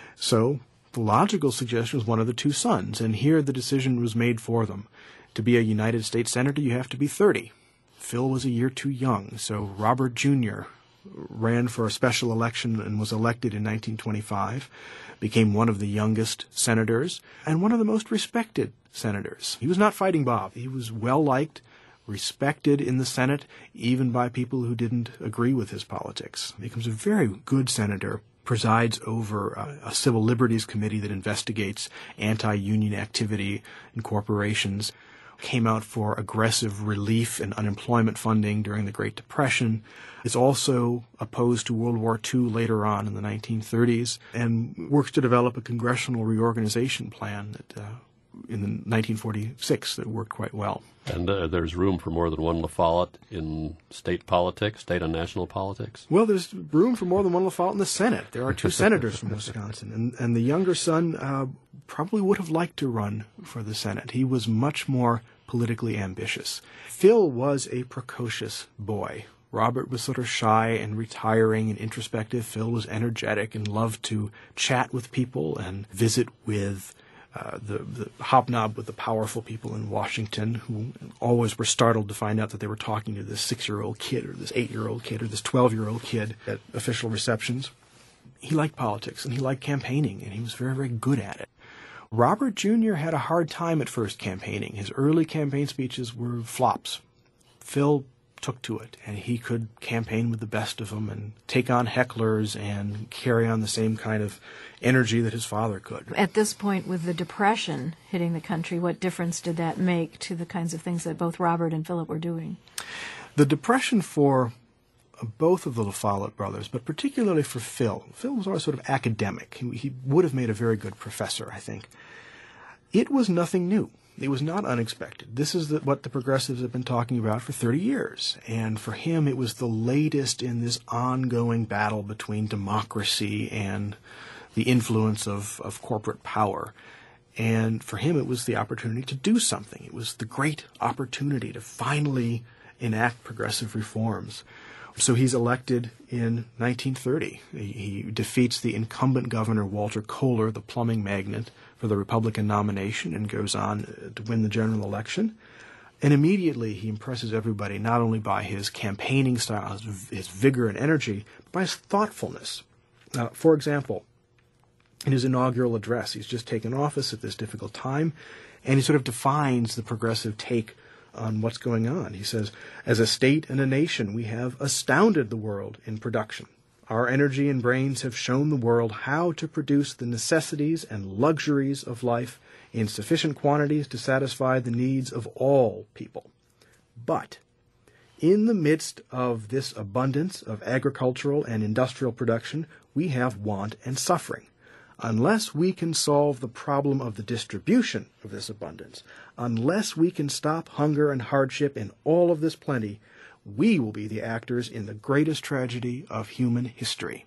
So the logical suggestion was one of the two sons, and here the decision was made for them. To be a United States Senator, you have to be thirty. Phil was a year too young, so Robert Junior ran for a special election and was elected in nineteen twenty-five, became one of the youngest senators, and one of the most respected senators. He was not Fighting Bob. He was well-liked, respected in the Senate, even by people who didn't agree with his politics. He becomes a very good senator, presides over a, a civil liberties committee that investigates anti-union activity in corporations, came out for aggressive relief and unemployment funding during the Great Depression, is also opposed to World War Two later on in the nineteen thirties, and works to develop a congressional reorganization plan that uh, in the nineteen forty-six that worked quite well. And uh, there's room for more than one La Follette in state politics, state and national politics? Well, there's room for more than one La Follette in the Senate. There are two senators from Wisconsin, and, and the younger son uh, probably would have liked to run for the Senate. He was much more politically ambitious. Phil was a precocious boy. Robert was sort of shy and retiring and introspective. Phil was energetic and loved to chat with people and visit with Uh, the, the hobnob with the powerful people in Washington, who always were startled to find out that they were talking to this six-year-old kid or this eight-year-old kid or this twelve-year-old kid at official receptions. He liked politics and he liked campaigning, and he was very, very good at it. Robert Junior had a hard time at first campaigning. His early campaign speeches were flops. Phil took to it, and he could campaign with the best of them and take on hecklers and carry on the same kind of energy that his father could. At this point, with the Depression hitting the country, what difference did that make to the kinds of things that both Robert and Philip were doing? The Depression for both of the La Follette brothers, but particularly for Phil. Phil was always sort of academic. He, he would have made a very good professor, I think. It was nothing new. It was not unexpected. This is the, what the progressives have been talking about for thirty years. And for him, it was the latest in this ongoing battle between democracy and the influence of, of corporate power. And for him, it was the opportunity to do something. It was the great opportunity to finally enact progressive reforms. So he's elected in nineteen thirty. He, he defeats the incumbent governor, Walter Kohler, the plumbing magnate, for the Republican nomination and goes on to win the general election. And immediately he impresses everybody not only by his campaigning style, his, his vigor and energy, but by his thoughtfulness. Uh, for example, in his inaugural address, he's just taken office at this difficult time, and he sort of defines the progressive take on what's going on. He says, as a state and a nation, we have astounded the world in production. Our energy and brains have shown the world how to produce the necessities and luxuries of life in sufficient quantities to satisfy the needs of all people. But In the midst of this abundance of agricultural and industrial production, we have want and suffering. Unless we can solve the problem of the distribution of this abundance, unless we can stop hunger and hardship in all of this plenty, we will be the actors in the greatest tragedy of human history.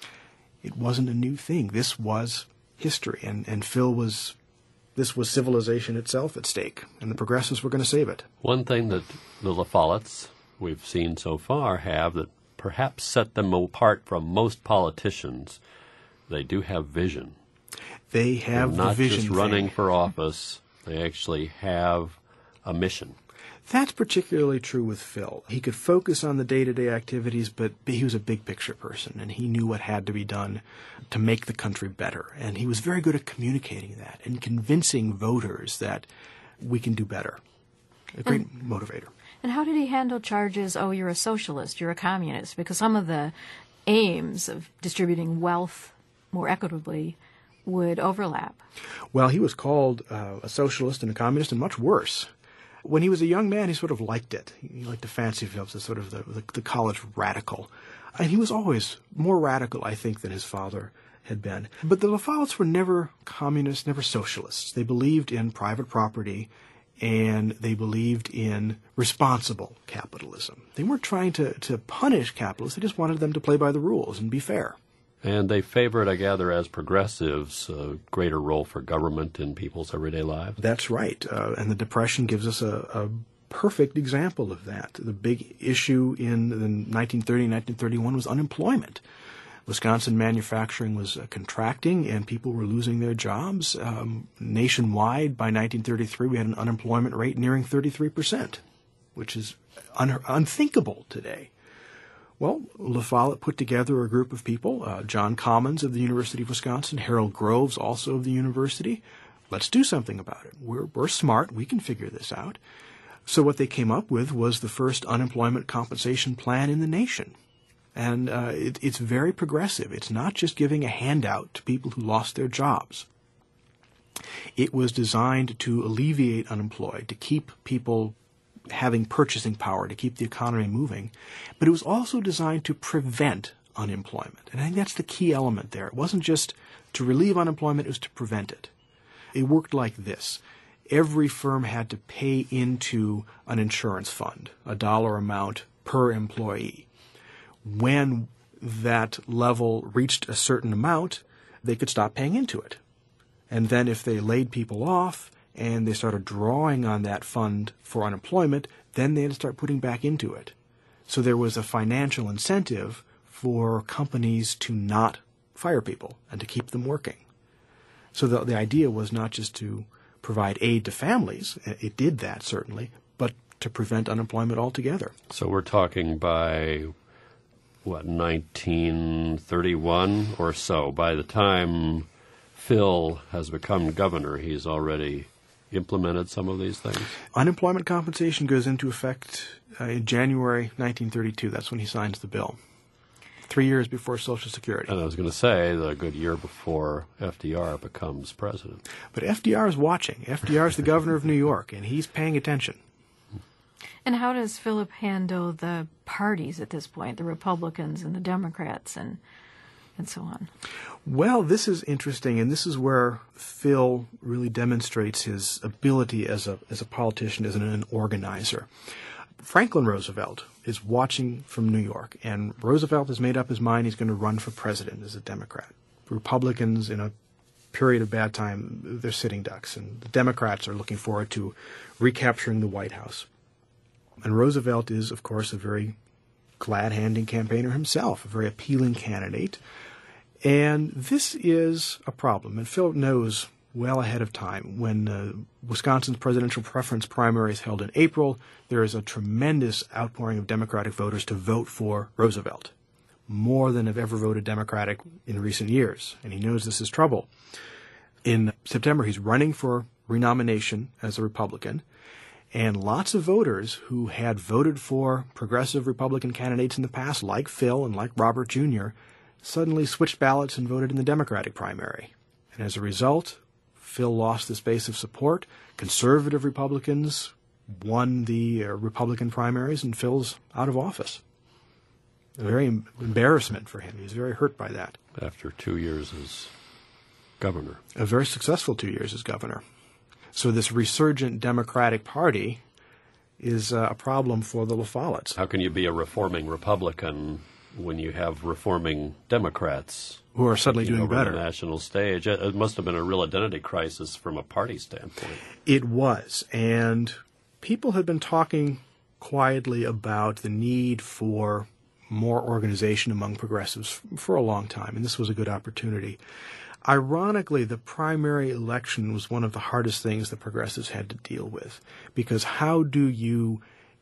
It wasn't a new thing. This was history, and, and Phil was, this was civilization itself at stake, and the progressives were going to save it. One thing that the La Follettes we've seen so far have that perhaps set them apart from most politicians, they do have vision. They have They're not the vision just running thing. for office. They actually have a mission. That's particularly true with Phil. He could focus on the day-to-day activities, but he was a big-picture person, and he knew what had to be done to make the country better. And he was very good at communicating that and convincing voters that we can do better. A great and, motivator. And how did he handle charges, oh, you're a socialist, you're a communist? Because some of the aims of distributing wealth more equitably would overlap. Well, he was called uh, a socialist and a communist, and much worse. When he was a young man, he sort of liked it. He liked to fancy himself as sort of the, the, the college radical. And he was always more radical, I think, than his father had been. But the La Follettes were never communists, never socialists. They believed in private property, and they believed in responsible capitalism. They weren't trying to, to punish capitalists. They just wanted them to play by the rules and be fair. And they favored, I gather, as progressives, a greater role for government in people's everyday lives. That's right. Uh, and the Depression gives us a, a perfect example of that. The big issue in, in nineteen thirty, nineteen thirty-one was unemployment. Wisconsin manufacturing was uh, contracting, and people were losing their jobs. Um, nationwide, by nineteen thirty-three, we had an unemployment rate nearing thirty-three percent, which is un- unthinkable today. Well, La Follette put together a group of people, uh, John Commons of the University of Wisconsin, Harold Groves, also of the university. Let's do something about it. We're, we're smart. We can figure this out. So what they came up with was the first unemployment compensation plan in the nation. And uh, it, it's very progressive. It's not just giving a handout to people who lost their jobs. It was designed to alleviate unemployed, to keep people having purchasing power, to keep the economy moving. But it was also designed to prevent unemployment. And I think that's the key element there. It wasn't just to relieve unemployment, it was to prevent it. It worked like this. Every firm had to pay into an insurance fund, a dollar amount per employee. When that level reached a certain amount, they could stop paying into it. And then if they laid people off and they started drawing on that fund for unemployment, then they had to start putting back into it. So there was a financial incentive for companies to not fire people and to keep them working. So the, the idea was not just to provide aid to families, it did that certainly, but to prevent unemployment altogether. So we're talking by, what, nineteen thirty-one or so. By the time Phil has become governor, he's already implemented some of these things? Unemployment compensation goes into effect uh, in January nineteen thirty-two. That's when he signs the bill. Three years before Social Security. And I was going to say, the good year before F D R becomes president. But F D R is watching. F D R is the governor of New York, and he's paying attention. And how does Philip handle the parties at this point, the Republicans and the Democrats and and so on? Well, this is interesting, and this is where Phil really demonstrates his ability as a as a politician, as an, an organizer. Franklin Roosevelt is watching from New York, and Roosevelt has made up his mind he's going to run for president as a Democrat. Republicans, in a period of bad time, they're sitting ducks, and the Democrats are looking forward to recapturing the White House. And Roosevelt is, of course, a very glad-handing campaigner himself, a very appealing candidate. And this is a problem, and Phil knows well ahead of time. When uh, Wisconsin's presidential preference primary is held in April, there is a tremendous outpouring of Democratic voters to vote for Roosevelt, more than have ever voted Democratic in recent years, and he knows this is trouble. In September, he's running for renomination as a Republican, and lots of voters who had voted for progressive Republican candidates in the past, like Phil and like Robert Junior, suddenly switched ballots and voted in the Democratic primary. And as a result, Phil lost this base of support. Conservative Republicans won the uh, Republican primaries, and Phil's out of office. A very em- embarrassment for him. He was very hurt by that. After two years as governor. A very successful two years as governor. So this resurgent Democratic Party is uh, a problem for the La Follettes. How can you be a reforming Republican when you have reforming Democrats Who are suddenly taking doing over better. the national stage? It, it must have been a real identity crisis from a party standpoint. It was, and people had been talking quietly about the need for more organization among progressives for a long time, and this was a good opportunity. Ironically, the primary election was one of the hardest things the progressives had to deal with, because how do you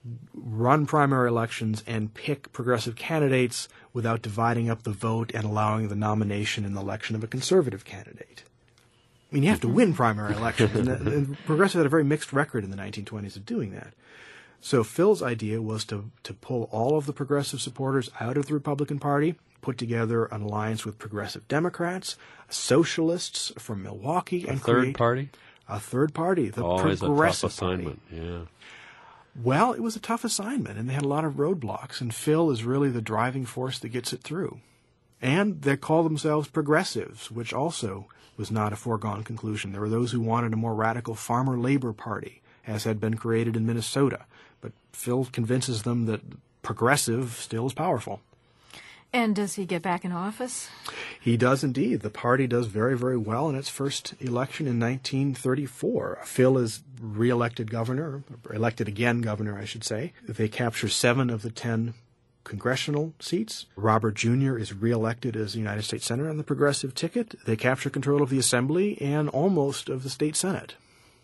run primary elections and pick progressive candidates without dividing up the vote and allowing the nomination and election of a conservative candidate? I mean, you have to win primary elections, and, the, and progressives had a very mixed record in the nineteen twenties of doing that. So Phil's idea was to, to pull all of the progressive supporters out of the Republican Party, put together an alliance with progressive Democrats, socialists from Milwaukee, A and third create party? a third party, the Always a tough Progressive Party. assignment, yeah. Well, it was a tough assignment, and they had a lot of roadblocks, and Phil is really the driving force that gets it through. And they call themselves progressives, which also was not a foregone conclusion. There were those who wanted a more radical farmer labor party, as had been created in Minnesota. But Phil convinces them that progressive still is powerful. And does he get back in office? He does indeed. The party does very, very well in its first election in nineteen thirty-four. Phil is re-elected governor, elected again governor, I should say. They capture seven of the ten congressional seats. Robert Junior is re-elected as the United States Senator on the progressive ticket. They capture control of the Assembly and almost of the state Senate.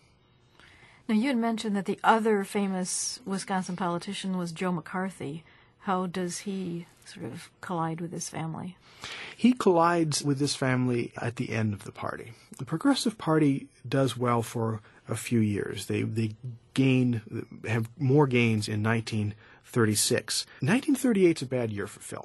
Now, you had mentioned that the other famous Wisconsin politician was Joe McCarthy. How does he sort of collide with his family? He collides with this family at the end of the party. The Progressive Party does well for a few years. They they gain have more gains in nineteen thirty-six. nineteen thirty-eight is a bad year for Phil.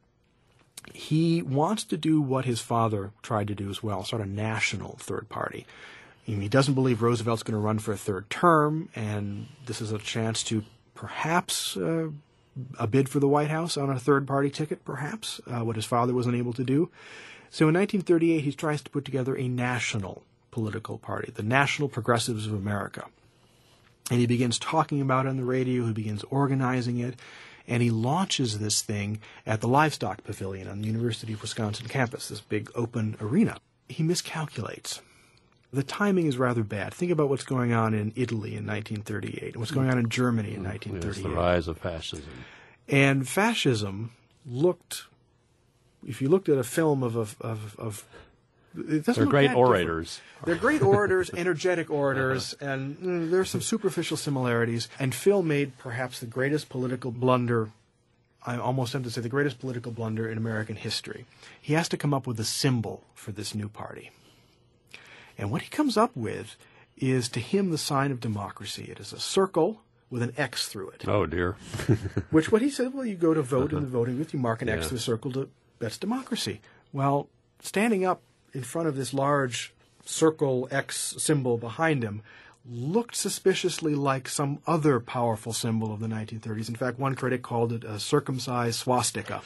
He wants to do what his father tried to do as well, sort of national third party. He doesn't believe Roosevelt's going to run for a third term, and this is a chance to perhaps uh, a bid for the White House on a third-party ticket, perhaps, uh, what his father wasn't able to do. So in nineteen thirty-eight, he tries to put together a national political party, the National Progressives of America. And he begins talking about it on the radio, he begins organizing it, and he launches this thing at the Livestock Pavilion on the University of Wisconsin campus, this big open arena. He miscalculates. The timing is rather bad. Think about what's going on in Italy in nineteen thirty-eight, and what's going on in Germany in nineteen thirty-eight. It's the rise of fascism. And fascism looked, if you looked at a film of, of, of, of it doesn't They're look great that orators. different. They're great orators, energetic orators, and mm, there are some superficial similarities. And Phil made perhaps the greatest political blunder, I almost have to say the greatest political blunder in American history. He has to come up with a symbol for this new party. And what he comes up with is, to him, the sign of democracy. It is a circle with an X through it. Oh, dear. Which, what he said, well, you go to vote in the voting booth, you mark an X Yeah. through a circle, to, that's democracy. Well, standing up in front of this large circle X symbol behind him looked suspiciously like some other powerful symbol of the nineteen thirties. In fact, one critic called it a circumcised swastika.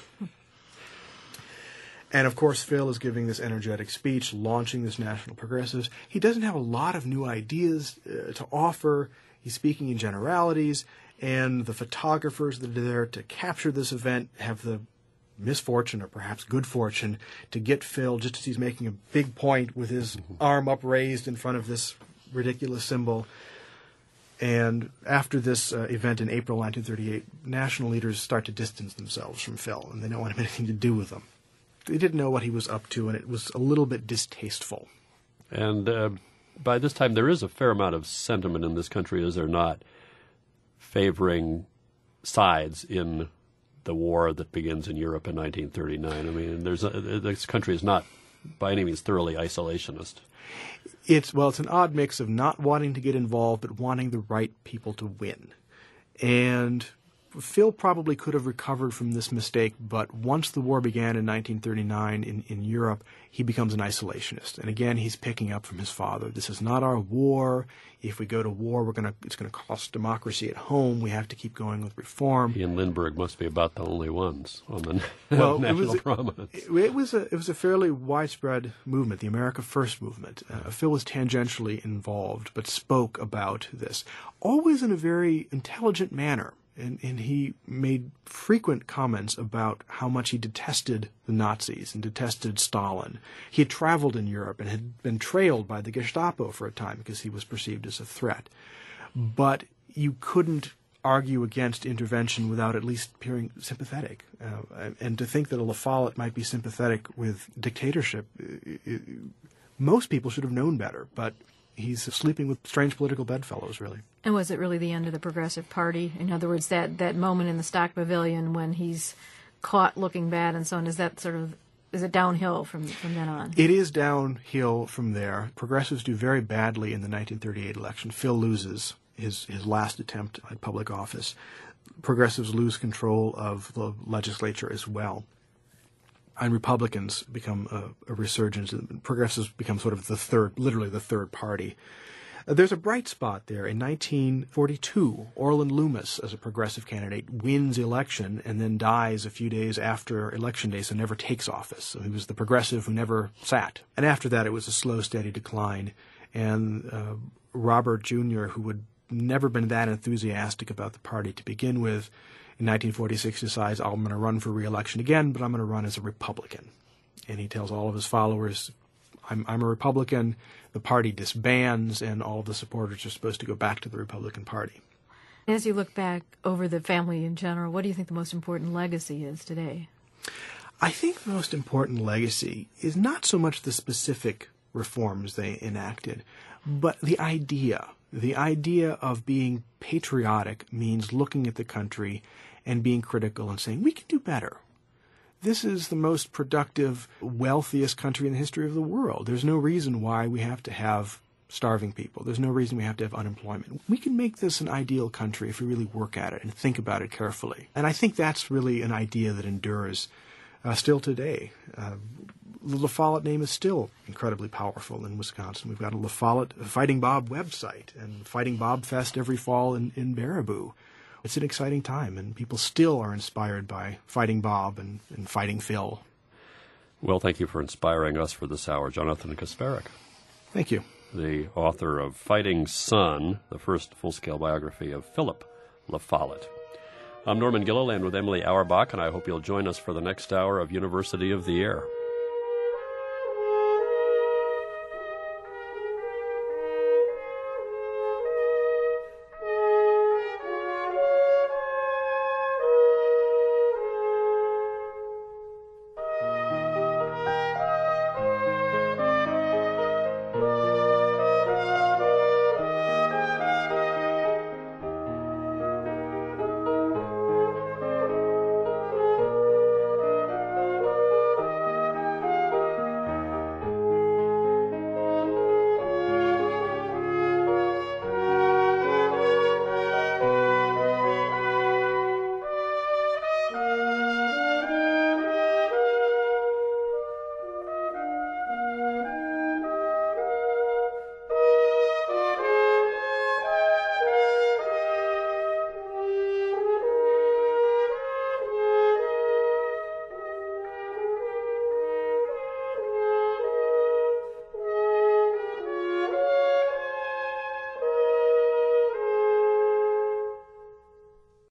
And, of course, Phil is giving this energetic speech, launching this National Progressives. He doesn't have a lot of new ideas uh, to offer. He's speaking in generalities, and the photographers that are there to capture this event have the misfortune, or perhaps good fortune, to get Phil just as he's making a big point with his arm upraised in front of this ridiculous symbol. And after this uh, event in April nineteen thirty-eight, national leaders start to distance themselves from Phil, and they don't want to have anything to do with him. They didn't know what he was up to, and it was a little bit distasteful. And uh, by this time, there is a fair amount of sentiment in this country, is there not, favoring sides in the war that begins in Europe in nineteen thirty-nine. I mean, there's a, this country is not by any means thoroughly isolationist. It's, well, it's an odd mix of not wanting to get involved, but wanting the right people to win. And Phil probably could have recovered from this mistake, but once the war began in nineteen thirty-nine in, in Europe, he becomes an isolationist. And again, he's picking up from his father. This is not our war. If we go to war, we're gonna it's going to cost democracy at home. We have to keep going with reform. He and Lindbergh must be about the only ones on the well, national it was, prominence. It, it was a it was a fairly widespread movement, the America First movement. Uh, Phil was tangentially involved, but spoke about this, always in a very intelligent manner. And, and he made frequent comments about how much he detested the Nazis and detested Stalin. He had traveled in Europe and had been trailed by the Gestapo for a time because he was perceived as a threat. But you couldn't argue against intervention without at least appearing sympathetic. Uh, and to think that a La Follette might be sympathetic with dictatorship, it, it, most people should have known better. But he's sleeping with strange political bedfellows, really. And was it really the end of the Progressive Party? In other words, that, that moment in the Stock Pavilion when he's caught looking bad and so on, is that sort of, is it downhill from, from then on? It is downhill from there. Progressives do very badly in the nineteen thirty-eight election. Phil loses his, his last attempt at public office. Progressives lose control of the legislature as well. And Republicans become a, a resurgence. Progressives become sort of the third, literally the third party. Uh, there's a bright spot there. In nineteen forty-two, Orland Loomis, as a progressive candidate, wins election and then dies a few days after Election Day, so never takes office. So he was the progressive who never sat. And after that, it was a slow, steady decline. And uh, Robert Junior, who had never been that enthusiastic about the party to begin with, in nineteen forty-six decides, I'm going to run for re-election again, but I'm going to run as a Republican. And he tells all of his followers, I'm, I'm a Republican, the party disbands, and all of the supporters are supposed to go back to the Republican Party. As you look back over the family in general, what do you think the most important legacy is today? I think the most important legacy is not so much the specific reforms they enacted, but the idea. The idea of being patriotic means looking at the country and being critical and saying, we can do better. This is the most productive, wealthiest country in the history of the world. There's no reason why we have to have starving people. There's no reason we have to have unemployment. We can make this an ideal country if we really work at it and think about it carefully. And I think that's really an idea that endures uh, still today. Uh, the La Follette name is still incredibly powerful in Wisconsin. We've got a La Follette Fighting Bob website and Fighting Bob Fest every fall in, in Baraboo. It's an exciting time, and people still are inspired by Fighting Bob and, and Fighting Phil. Well, thank you for inspiring us for this hour, Jonathan Kasperek. Thank you. The author of Fighting Son, the first full-scale biography of Philip La Follette. I'm Norman Gilliland with Emily Auerbach, and I hope you'll join us for the next hour of University of the Air.